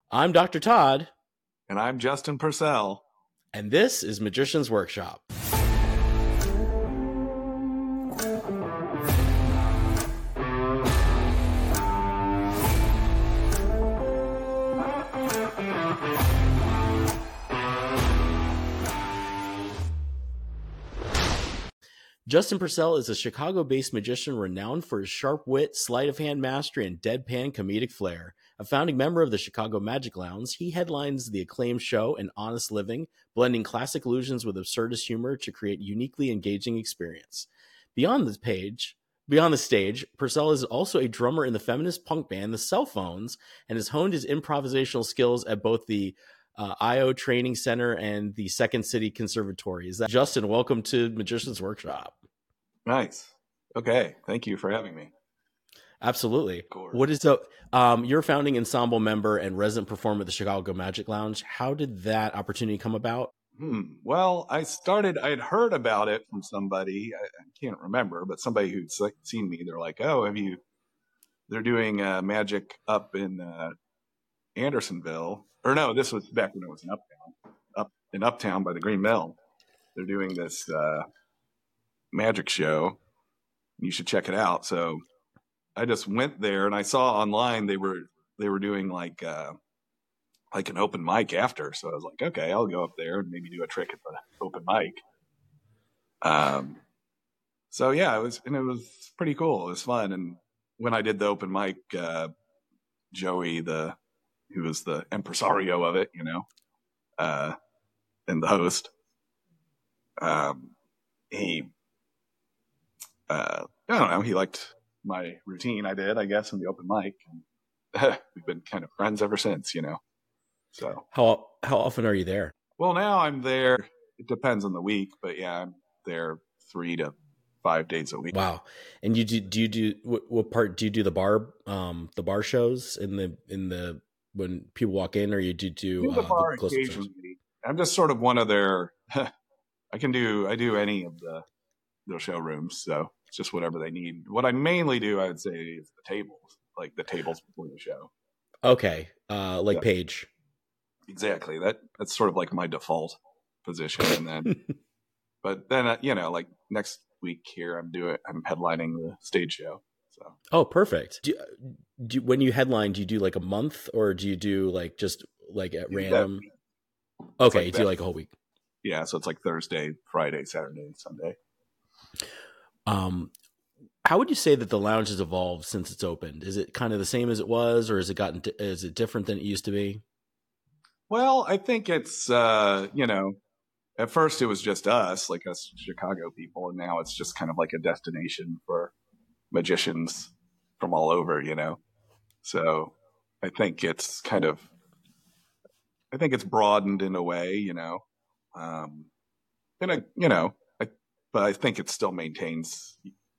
I'm Dr. Todd, And I'm Justin Purcell. and this is Magician's Workshop. Justin Purcell is a Chicago-based magician renowned for his sharp wit, sleight-of-hand mastery, and deadpan comedic flair. A founding member of the Chicago Magic Lounge, he headlines the acclaimed show An Honest Living, blending classic illusions with absurdist humor to create uniquely engaging experience. Beyond the stage, Purcell is also a drummer in the feminist punk band The Cell Phones and has honed his improvisational skills at both the IO Training Center and the Second City Conservatory. Is that Justin? Welcome to Magician's Workshop. Nice. Okay. Thank you for having me. Absolutely. What is up? You're a founding ensemble member and resident performer at the Chicago Magic Lounge. How did that opportunity come about? Well, I'd heard about it from somebody. I can't remember, but somebody who'd seen me. They're like, oh, they're doing magic up in Andersonville. Or no, this was back when it was in Uptown by the Green Mill. They're doing this magic show. You should check it out. So I just went there and I saw online they were doing like an open mic after. So I was like, okay, I'll go up there and maybe do a trick at the open mic. So yeah, it was pretty cool. It was fun. And when I did the open mic, Joey, who was the impresario of it, and the host, I don't know, he liked my routine I did, I guess, in the open mic. And we've been kind of friends ever since, So how often are you there? Well, now I'm there. It depends on the week, but yeah, I'm there 3 to 5 days a week. Wow. And do you do what part do you do the bar shows in the when people walk in, or you do the bar occasionally? I'm just sort of one of their I do any of the showrooms, so it's just whatever they need. What I mainly do, I would say, is the tables, like the tables before the show. Okay. Like Paige. Exactly. That's sort of like my default position. And then, but then, like next week here, I'm headlining the stage show. So. Oh, perfect. Do when you headline, do you do like a month, or do you do like just like at random? Okay. You do like a whole week. Yeah. So it's like Thursday, Friday, Saturday, Sunday. How would you say that the lounge has evolved since it's opened? Is it kind of the same as it was, or is it different than it used to be? Well, I think it's, at first it was just us Chicago people, and now it's just kind of like a destination for magicians from all over, So I think it's broadened in a way, but I think it still maintains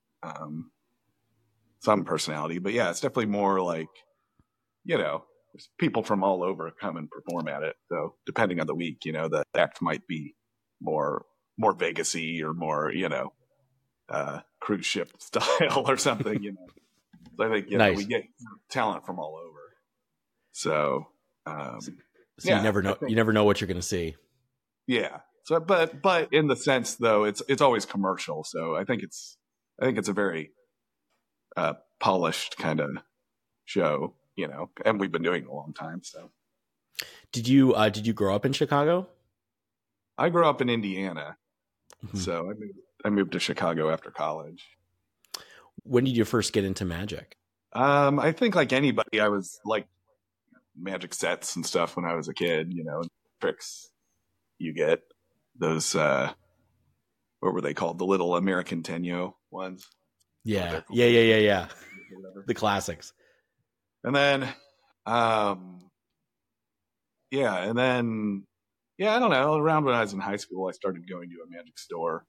some personality. But yeah, it's definitely more like, there's people from all over come and perform at it. So depending on the week, the act might be more Vegas-y or more, cruise ship style or something, So I think, nice. We get talent from all over. So, you never know. You never know what you're going to see. Yeah. So, but in the sense though, it's always commercial. So I think it's a very polished kind of show, and we've been doing it a long time. So, did you grow up in Chicago? I grew up in Indiana, so I moved to Chicago after college. When did you first get into magic? I think like anybody, I was like magic sets and stuff when I was a kid. Tricks you get. Those what were they called? The little American Tenyo ones. Yeah. The classics. And then, I don't know. Around when I was in high school, I started going to a magic store,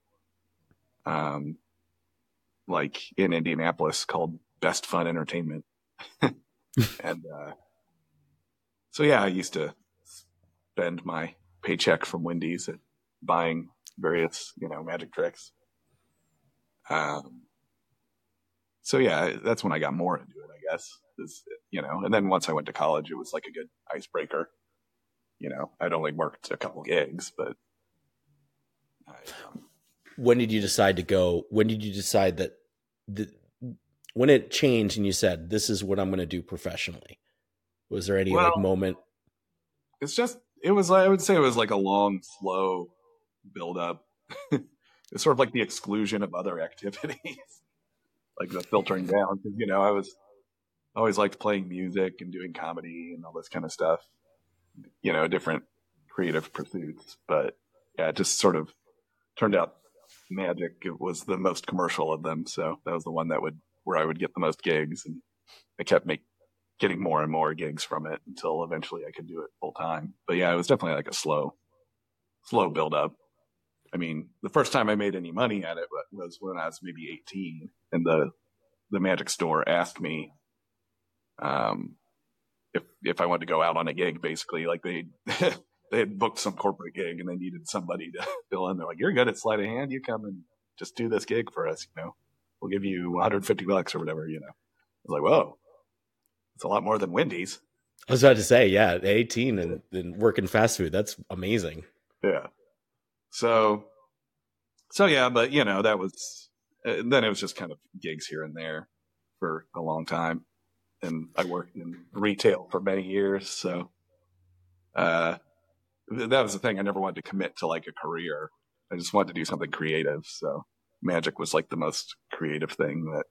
like in Indianapolis, called Best Fun Entertainment. And so yeah, I used to spend my paycheck from Wendy's at buying various, magic tricks. So yeah, that's when I got more into it, I guess. is, and then once I went to college, it was like a good icebreaker. I'd only worked a couple gigs, but when did you decide to go? When did you decide that when it changed and you said, this is what I'm going to do professionally? Was there any moment? I would say it was like a long, slow build up. It's sort of like the exclusion of other activities, like the filtering down. Because, I always liked playing music and doing comedy and all this kind of stuff, different creative pursuits. But yeah, it just sort of turned out Magic was the most commercial of them. So that was the one where I would get the most gigs, and I kept getting more and more gigs from it until eventually I could do it full time. But yeah, it was definitely like a slow build up. I mean, the first time I made any money at it was when I was maybe 18, and the Magic store asked me if I wanted to go out on a gig. Basically, like they had booked some corporate gig and they needed somebody to fill in. They're like, "You're good at sleight of hand. You come and just do this gig for us. We'll give you $150 or whatever." I was like, "Whoa, it's a lot more than Wendy's." I was about to say, yeah, 18 and working fast food. That's amazing. Yeah. So yeah, but that was, then it was just kind of gigs here and there for a long time. And I worked in retail for many years. So, that was the thing. I never wanted to commit to like a career. I just wanted to do something creative. So Magic was like the most creative thing that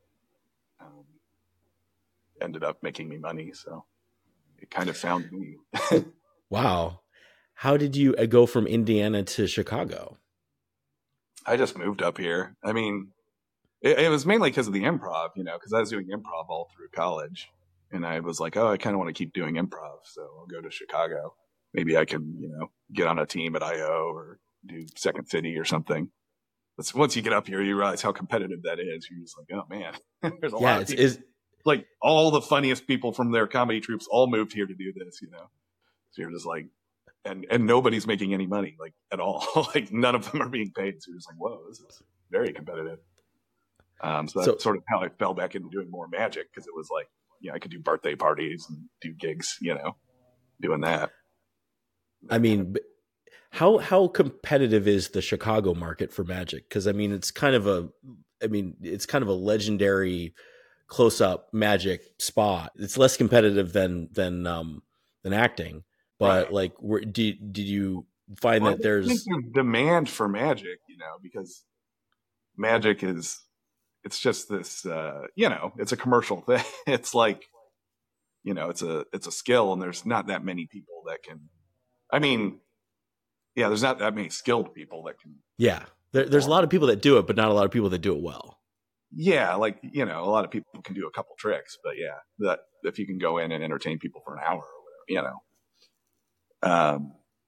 ended up making me money. So it kind of found me. Wow. How did you go from Indiana to Chicago? I just moved up here. I mean, it was mainly because of the improv, because I was doing improv all through college. And I was like, oh, I kind of want to keep doing improv. So I'll go to Chicago. Maybe I can, get on a team at IO or do Second City or something. But once you get up here, you realize how competitive that is. You're just like, oh, man, there's a lot of people. Like all the funniest people from their comedy troupes all moved here to do this, So you're just like, and nobody's making any money, like at all. Like none of them are being paid. So you're just like, whoa, this is very competitive. So that's sort of how I fell back into doing more Magic, because it was like, I could do birthday parties and do gigs, doing that. I mean, how competitive is the Chicago market for Magic? Because I mean, it's kind of a legendary close-up Magic spot. It's less competitive than acting, but right. Like, did you find that there's demand for Magic? Because Magic it's just this, it's a commercial thing. It's like, it's a skill, and there's not that many people that can. I mean, yeah, there's not that many skilled people that can. Yeah, there's a lot of people that do it, but not a lot of people that do it well. Yeah, like, a lot of people can do a couple tricks, but yeah, that if you can go in and entertain people for an hour or whatever,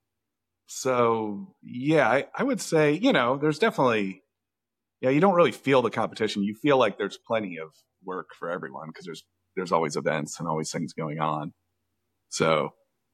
So yeah, I would say, there's definitely, you don't really feel the competition. You feel like there's plenty of work for everyone, because there's always events and always things going on. So,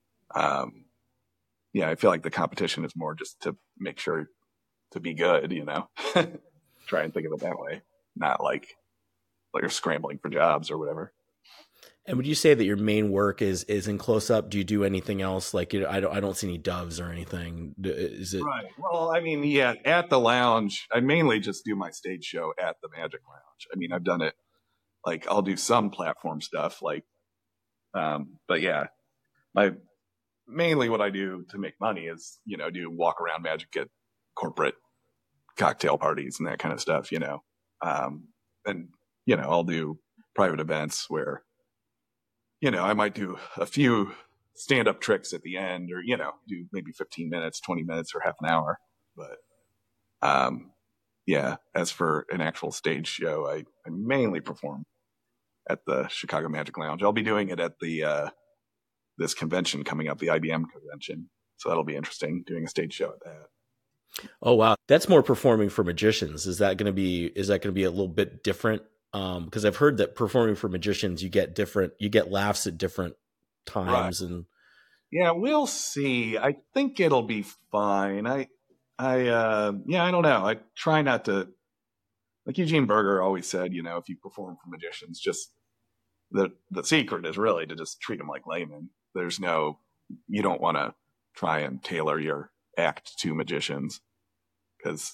I feel like the competition is more just to make sure to be good, try and think of it that way. Not like you're scrambling for jobs or whatever. And would you say that your main work is in close up? Do you do anything else? Like, I don't see any doves or anything. Is it right? Well, I mean, yeah, at the lounge, I mainly just do my stage show at the Magic Lounge. I mean, I've done it. Like, I'll do some platform stuff, like, but yeah, mainly what I do to make money is, do walk around Magic at corporate cocktail parties and that kind of stuff, and I'll do private events where, I might do a few stand-up tricks at the end, or, do maybe 15 minutes, 20 minutes, or half an hour. But, yeah, as for an actual stage show, I mainly perform at the Chicago Magic Lounge. I'll be doing it at the this convention coming up, the IBM convention. So that'll be interesting, doing a stage show at that. Oh, wow. That's more performing for magicians. Is that going to be a little bit different? Because I've heard that performing for magicians, you get laughs at different times. Right. And yeah, we'll see. I think it'll be fine. I don't know. I try not to, like Eugene Berger always said, if you perform for magicians, just the secret is really to just treat them like laymen. You don't want to try and tailor your act to magicians because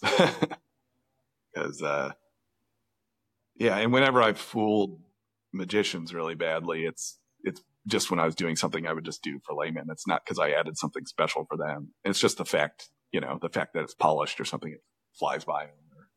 yeah, and whenever I've fooled magicians really badly, it's just when I was doing something I would just do for laymen. It's not because I added something special for them. It's just the fact that it's polished or something, it flies by them, or,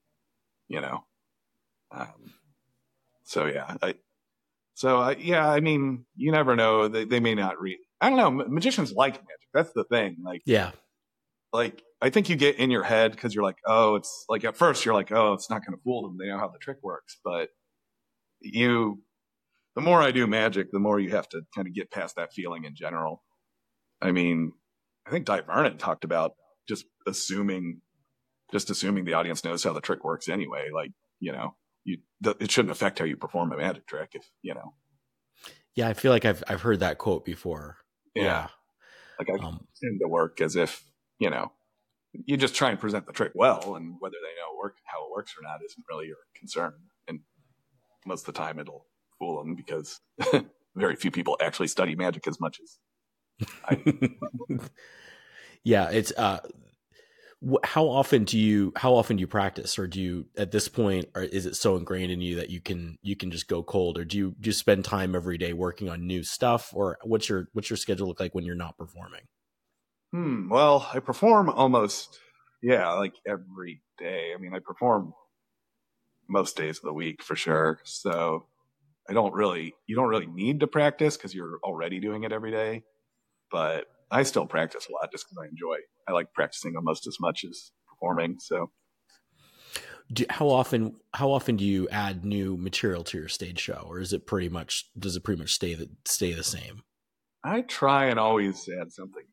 so yeah, I mean, you never know. They may not read. I don't know. Magicians like magic. That's the thing. Like I think you get in your head because you're like, oh, it's like at first you're like, oh, it's not going to fool them. They know how the trick works. But the more I do magic, the more you have to kind of get past that feeling in general. I mean, I think Di Vernon talked about just assuming the audience knows how the trick works anyway. Like, it shouldn't affect how you perform a magic trick Yeah, I feel like I've heard that quote before. Yeah. Like I tend to work as if, you just try and present the trick well, and whether they know how it works or not isn't really your concern. And most of the time it'll fool them because very few people actually study magic as much as I do. Yeah, it's how often do you practice, or do you at this point, or is it so ingrained in you that you can just go cold, or do you just spend time every day working on new stuff, or what's your schedule look like when you're not performing? Well, I perform almost like every day. I mean, I perform most days of the week for sure. So you don't really need to practice because you're already doing it every day. But I still practice a lot just because I like practicing almost as much as performing. So how often do you add new material to your stage show, or does it pretty much stay the same? I try and always add something new.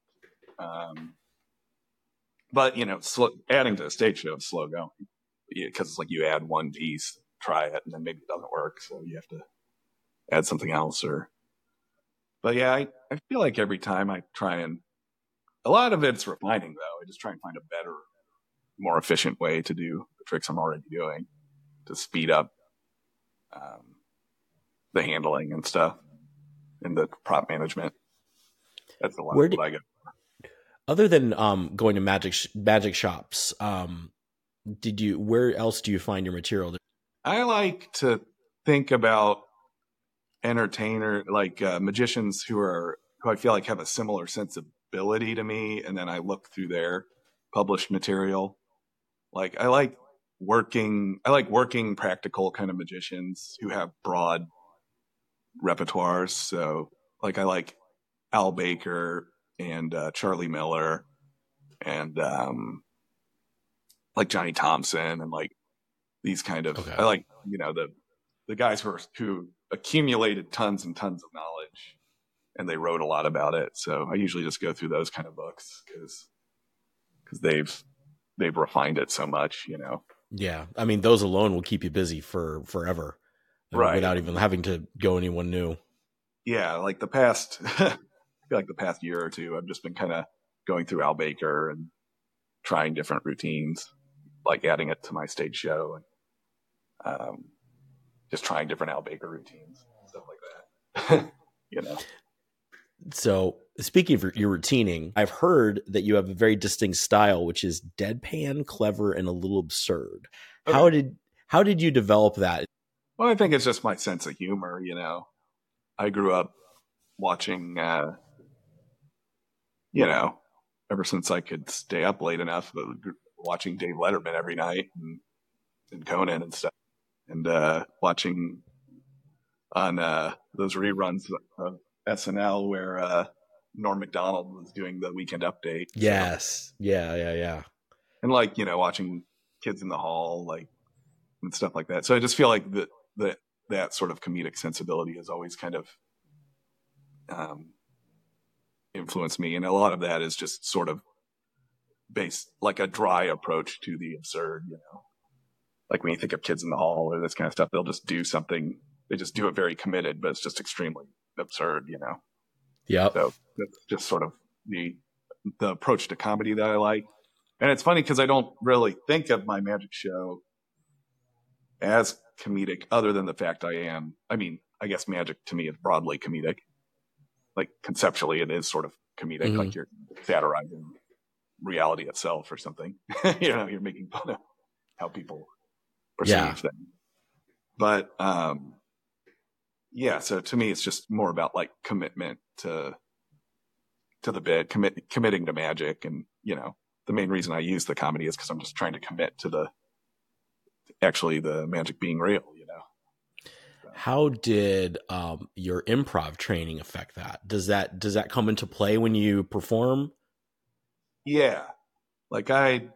But adding to a stage show is slow going because it's like you add one piece, try it, and then maybe it doesn't work, so you have to add something else. But yeah, I feel like every time I try, and a lot of it's refining though. I just try and find a better, more efficient way to do the tricks I'm already doing to speed up the handling and stuff and the prop management. That's a lot of what I get. Other than going to magic shops, where else do you find your material? I like to think about magicians who I feel like have a similar sensibility to me, and then I look through their published material. Like I like working practical kind of magicians who have broad repertoires. So like I like Al Baker and Charlie Miller and like Johnny Thompson and like these kind of, okay. I like, the guys who accumulated tons and tons of knowledge and they wrote a lot about it. So I usually just go through those kind of books because they've refined it so much, Yeah. I mean, those alone will keep you busy for forever, right? Without even having to go anyone new. Yeah. Like I feel like the past year or two, I've just been kind of going through Al Baker and trying different routines, like adding it to my stage show and just trying different Al Baker routines, stuff like that. So speaking of your routining, I've heard that you have a very distinct style, which is deadpan, clever, and a little absurd. Okay. How did you develop that? Well, I think it's just my sense of humor. I grew up watching, ever since I could stay up late enough, watching Dave Letterman every night and Conan and stuff, and watching on those reruns of SNL where Norm Macdonald was doing the Weekend Update. Yes. So. Yeah. And watching Kids in the Hall, and stuff like that. So I just feel like that sort of comedic sensibility has always kind of influenced me. And a lot of that is just sort of based like a dry approach to the absurd, like when you think of Kids in the Hall or this kind of stuff, they'll just do something. They just do it very committed, but it's just extremely absurd, Yeah. So that's just sort of the approach to comedy that I like. And it's funny because I don't really think of my magic show as comedic other than the fact I I guess magic to me is broadly comedic. Like conceptually, it is sort of comedic, like you're satirizing reality itself or something. You're making fun of how people perceive things. But so to me, it's just more about like commitment to the bit, committing to magic, and the main reason I use the comedy is because I'm just trying to commit to the magic being real. How did your improv training affect that? Does that come into play when you perform? Yeah, like I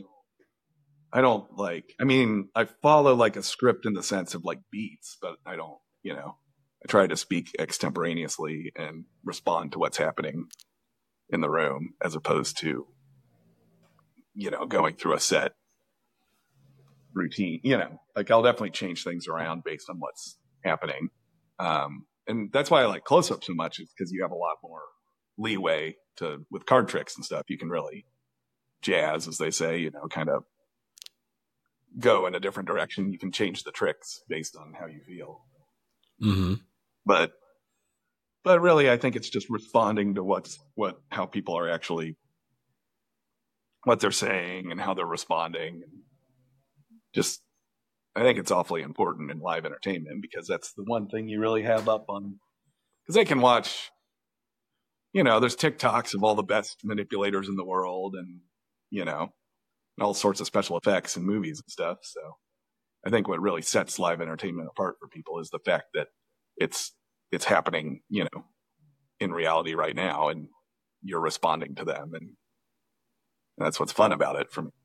follow like a script in the sense of like beats, but I don't, I try to speak extemporaneously and respond to what's happening in the room as opposed to, going through a set routine, like I'll definitely change things around based on what's happening. And that's why I like close-up so much, is because you have a lot more leeway with card tricks and stuff. You can really jazz, as they say, kind of go in a different direction. You can change the tricks based on how you feel. Mm-hmm. But really, I think it's just responding to how people are actually, what they're saying and how they're responding. Just, I think it's awfully important in live entertainment, because that's the one thing you really have up on, because they can watch, there's TikToks of all the best manipulators in the world, and, all sorts of special effects and movies and stuff. So I think what really sets live entertainment apart for people is the fact that it's happening, in reality right now, and you're responding to them. And that's what's fun about it for me.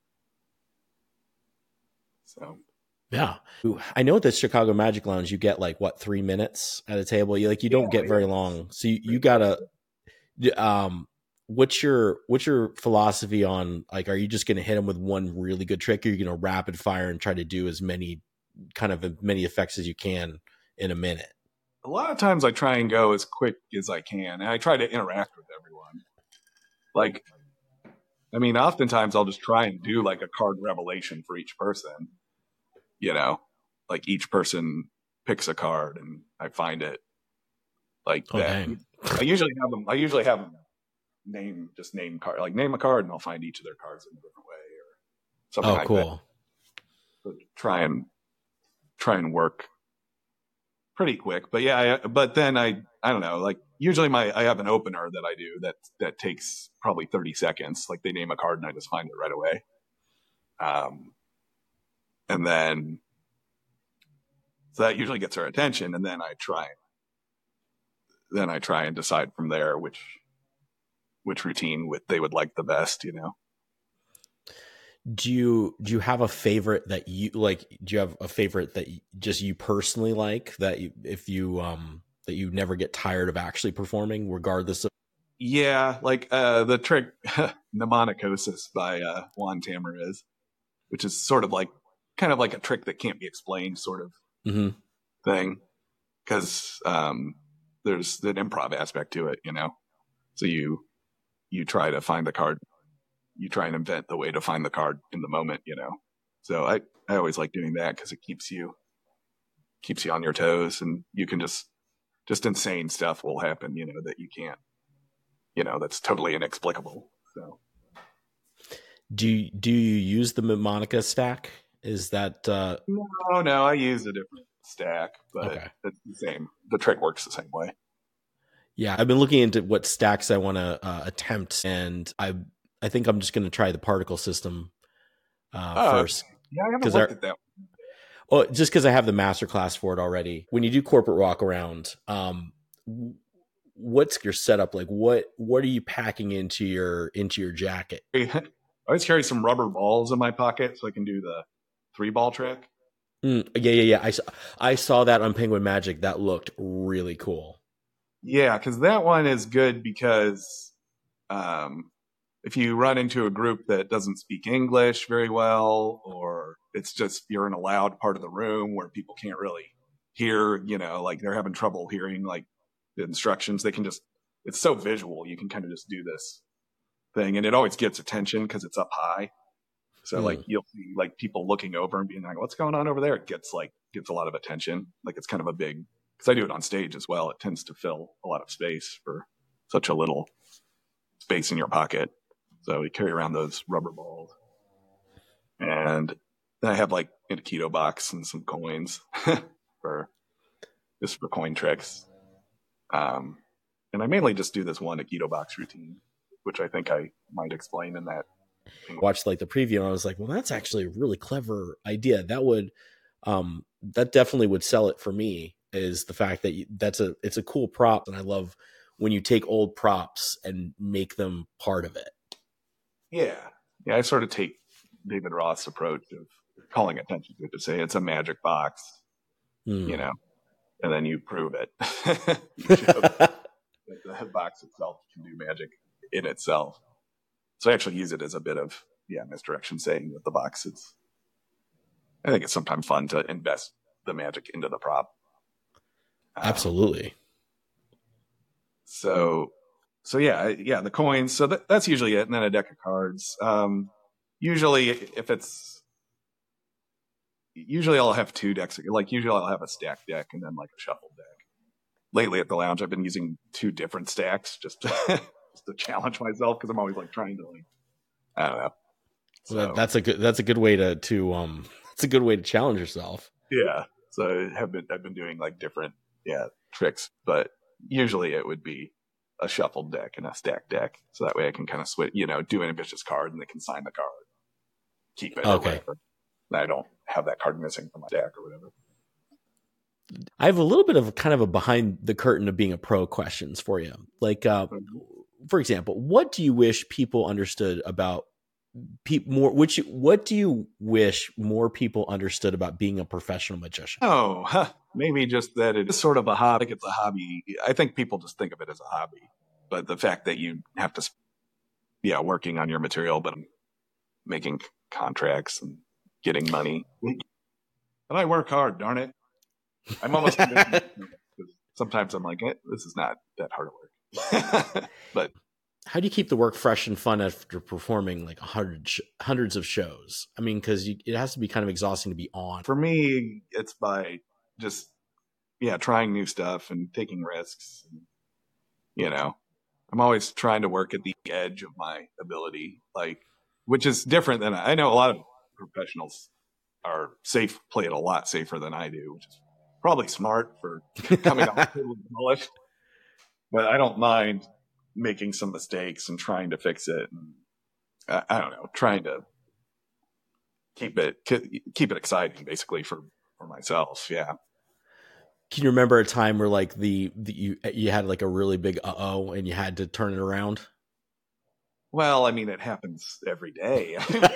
So. Yeah. I know at the Chicago Magic Lounge, you get like 3 minutes at a table. You don't get very long. So you gotta, what's your philosophy on, like, are you just going to hit them with one really good trick, or are you going to rapid fire and try to do as many effects as you can in a minute? A lot of times I try and go as quick as I can, and I try to interact with everyone. Like, oftentimes I'll just try and do like a card revelation for each person. Like each person picks a card and I find it like that. Dang. I usually have them name card, like name a card, and I'll find each of their cards in a different way or something like cool. that. So try and work pretty quick. But but then I don't know, like usually I have an opener that I do that takes probably 30 seconds. Like they name a card and I just find it right away. And then, so that usually gets their attention, and then I try and decide from there which routine they would like the best. Do you have a favorite that you like? Do you have a favorite that just you personally like, that that you never get tired of actually performing, regardless of? Yeah, like the trick Mnemonicosis by Juan Tamariz, which is sort of like kind of like a trick that can't be explained sort of thing, because there's an improv aspect to it, so you try to find the card, you try and invent the way to find the card in the moment, so I always like doing that, because it keeps you on your toes, and you can just insane stuff will happen, that you can't, that's totally inexplicable. So do you use the mnemonica stack? Is that no, I use a different stack, but okay. It's the same. The trick works the same way. Yeah, I've been looking into what stacks I want to attempt, and I think I'm just going to try the particle system first. Yeah, I haven't looked at that one. Oh, just because I have the masterclass for it already. When you do corporate walk around, what's your setup like? What are you packing into your jacket? I always carry some rubber balls in my pocket so I can do the 3-ball trick. Yeah. I saw that on Penguin Magic. That looked really cool. Yeah, because that one is good because if you run into a group that doesn't speak English very well, or it's just you're in a loud part of the room where people can't really hear, like they're having trouble hearing like the instructions, they can just, it's so visual, you can kind of just do this thing, and it always gets attention because it's up high. So like you'll see like people looking over and being like, "What's going on over there?" It gets a lot of attention. Like it's kind of a big because I do it on stage as well. It tends to fill a lot of space for such a little space in your pocket. So we carry around those rubber balls. And then I have like a Aikido box and some coins for coin tricks. And I mainly just do this one Aikido box routine, which I think I might explain in that. Watched like the preview and I was like, well, that's actually a really clever idea. That would, that definitely would sell it for me, is the fact that it's a cool prop. And I love when you take old props and make them part of it. Yeah. Yeah. I sort of take David Roth's approach of calling attention to it, to say it's a magic box, you know, and then you prove it. You show that the box itself can do magic in itself. So I actually use it as a bit of misdirection, saying that the box is. I think it's sometimes fun to invest the magic into the prop. Absolutely. So the coins. So that's usually it, and then a deck of cards. Usually I'll have two decks. Like usually I'll have a stack deck and then like a shuffle deck. Lately at the lounge, I've been using two different stacks just to challenge myself, because I'm always like trying to I don't know. So that's a good way to it's a good way to challenge yourself. Yeah. So I've been doing like different tricks, but usually it would be a shuffled deck and a stack deck. So that way I can kind of switch, do an ambitious card and they can sign the card, keep it. Okay. I don't have that card missing from my deck or whatever. I have a little bit of kind of a behind the curtain of being a pro questions for you. Like, for example, what do you wish people understood about more? What do you wish more people understood about being a professional magician? Maybe just that it is sort of a hobby. It's a hobby. I think people just think of it as a hobby, but the fact that you have to, working on your material, but making contracts and getting money. But I work hard, darn it. I'm almost sometimes I'm like, this is not that hard of work. But how do you keep the work fresh and fun after performing like hundreds of shows? I mean, because it has to be kind of exhausting to be on. For me, it's by just trying new stuff and taking risks. And, I'm always trying to work at the edge of my ability, which is different than I know a lot of professionals play it a lot safer than I do, which is probably smart for coming off polished. But I don't mind making some mistakes and trying to fix it. And I don't know, trying to keep it exciting, basically for myself. Yeah. Can you remember a time where like you had like a really big and you had to turn it around? Well, I mean, it happens every day.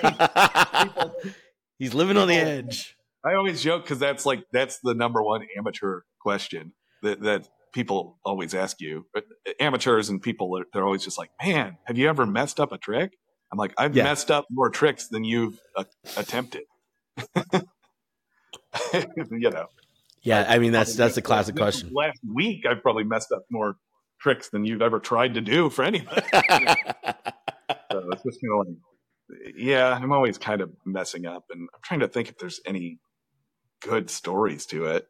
He's living on the edge. I always joke because that's the number one amateur question that people always ask you. Amateurs and people, they're always just like, man, have you ever messed up a trick? I'm like, I've messed up more tricks than you've attempted. Yeah, I mean, that's a classic question. Last week, I've probably messed up more tricks than you've ever tried to do for anybody. So it's just kind of like, I'm always kind of messing up, and I'm trying to think if there's any good stories to it.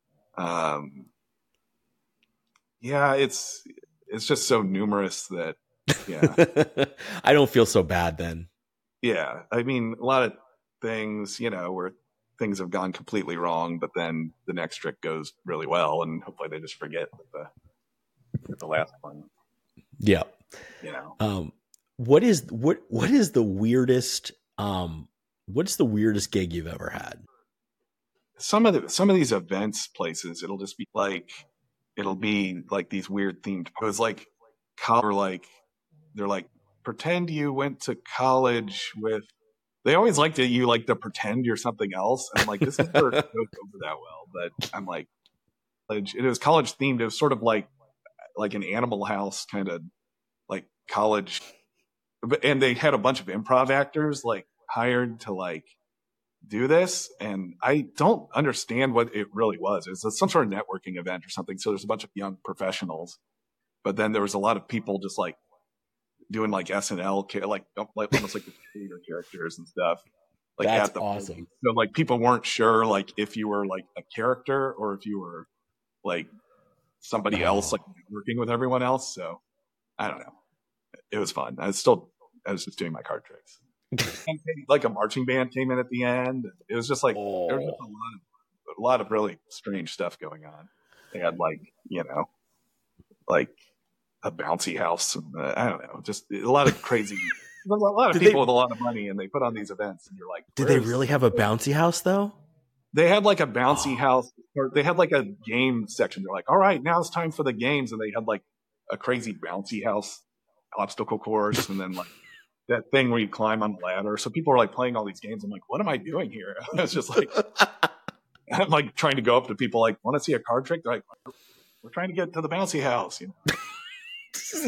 It's just so numerous that I don't feel so bad then. Yeah, I mean, a lot of things, where things have gone completely wrong, but then the next trick goes really well, and hopefully they just forget the last one. Yeah. What is the weirdest what's the weirdest gig you've ever had? Some of these events places, it'll be like these weird themed. It was like they're like, pretend you went to college with. They always like to pretend you're something else. And I'm like, this is where it goes over that well. But I'm like, it was college themed. It was sort of like an Animal House kind of like college. And they had a bunch of improv actors hired to do this. And I don't understand what it really was. It was some sort of networking event or something. So there's a bunch of young professionals, but then there was a lot of people just doing SNL, almost like the theater characters and stuff. That's awesome. So people weren't sure if you were a character or if you were like somebody else, like working with everyone else. So I don't know. It was fun. I was just doing my card tricks. Like a marching band came in at the end. It was just like there was just a lot of really strange stuff going on. They had like a bouncy house. And, I don't know, just a lot of crazy. A lot of people with a lot of money, and they put on these events, and you're like, did they really have a bouncy house though? They had like a bouncy house, or they had like a game section. They're like, all right, now it's time for the games, and they had like a crazy bouncy house obstacle course, and then like that thing where you climb on the ladder. So people are like playing all these games. I'm like, what am I doing here? It's just like, I'm like trying to go up to people like, want to see a card trick? They're like, we're trying to get to the bouncy house, you know?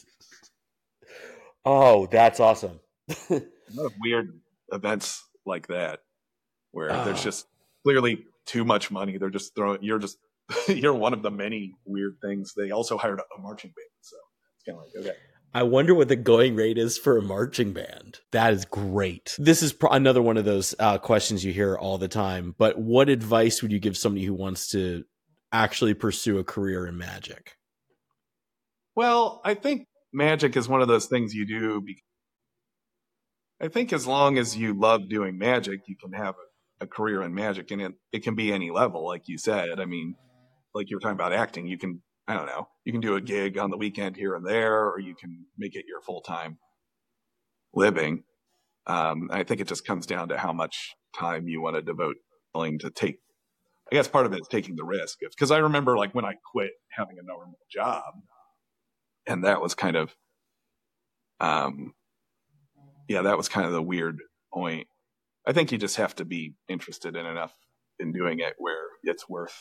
Oh, that's awesome. A lot of weird events like that where there's just clearly too much money. They're just you're one of the many weird things. They also hired a marching band. So it's kind of like, okay. I wonder what the going rate is for a marching band. That is great. This is another one of those questions you hear all the time. But what advice would you give somebody who wants to actually pursue a career in magic? Well, I think magic is one of those things you do. I think as long as you love doing magic, you can have a career in magic, and it can be any level, like you said. I mean, like you were talking about acting, you can, I don't know, you can do a gig on the weekend here and there, or you can make it your full-time living. I think it just comes down to how much time you want to devote, willing to take. I guess part of it is taking the risk. Because I remember like when I quit having a normal job, and that was kind of, that was kind of the weird point. I think you just have to be interested in enough in doing it where it's worth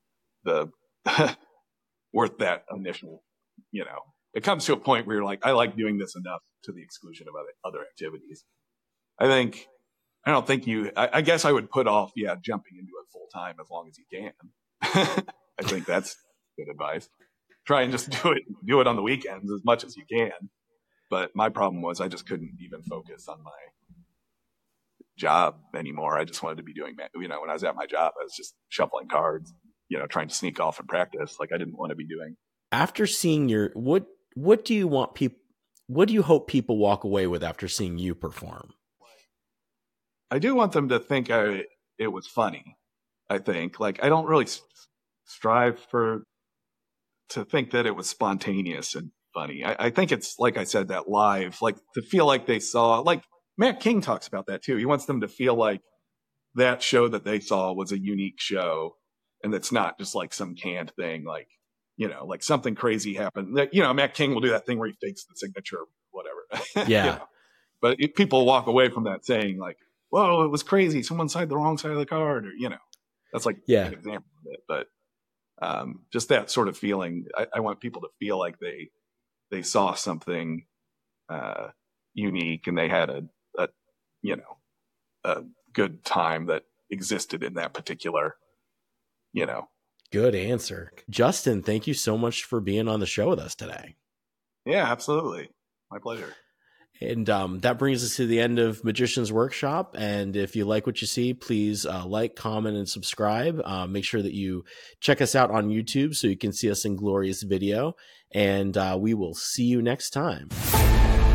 worth that initial, it comes to a point where you're like, I like doing this enough to the exclusion of other activities. I guess I would put off, jumping into it full time as long as you can. I think that's good advice. Try and just do it on the weekends as much as you can. But my problem was I just couldn't even focus on my job anymore. I just wanted to be doing, when I was at my job, I was just shuffling cards, trying to sneak off and practice. Like I didn't want to be doing. After seeing what do you hope people walk away with after seeing you perform? I do want them to think it was funny. I think like, I don't really strive to think that it was spontaneous and funny. I think it's, like I said, that live, like to feel like they saw, like Matt King talks about that too. He wants them to feel like that show that they saw was a unique show, and it's not just like some canned thing, like, like something crazy happened. That, Matt King will do that thing where he fakes the signature, whatever. Yeah. But people walk away from that saying like, whoa, it was crazy. Someone signed the wrong side of the card, or, that's like an example of it. But just that sort of feeling, I want people to feel like they saw something unique, and they had a good time that existed in that particular, Good answer. Justin, thank you so much for being on the show with us today. Yeah, absolutely. My pleasure. And that brings us to the end of Magician's Workshop. And if you like what you see, please like, comment, and subscribe. Make sure that you check us out on YouTube so you can see us in glorious video. And we will see you next time.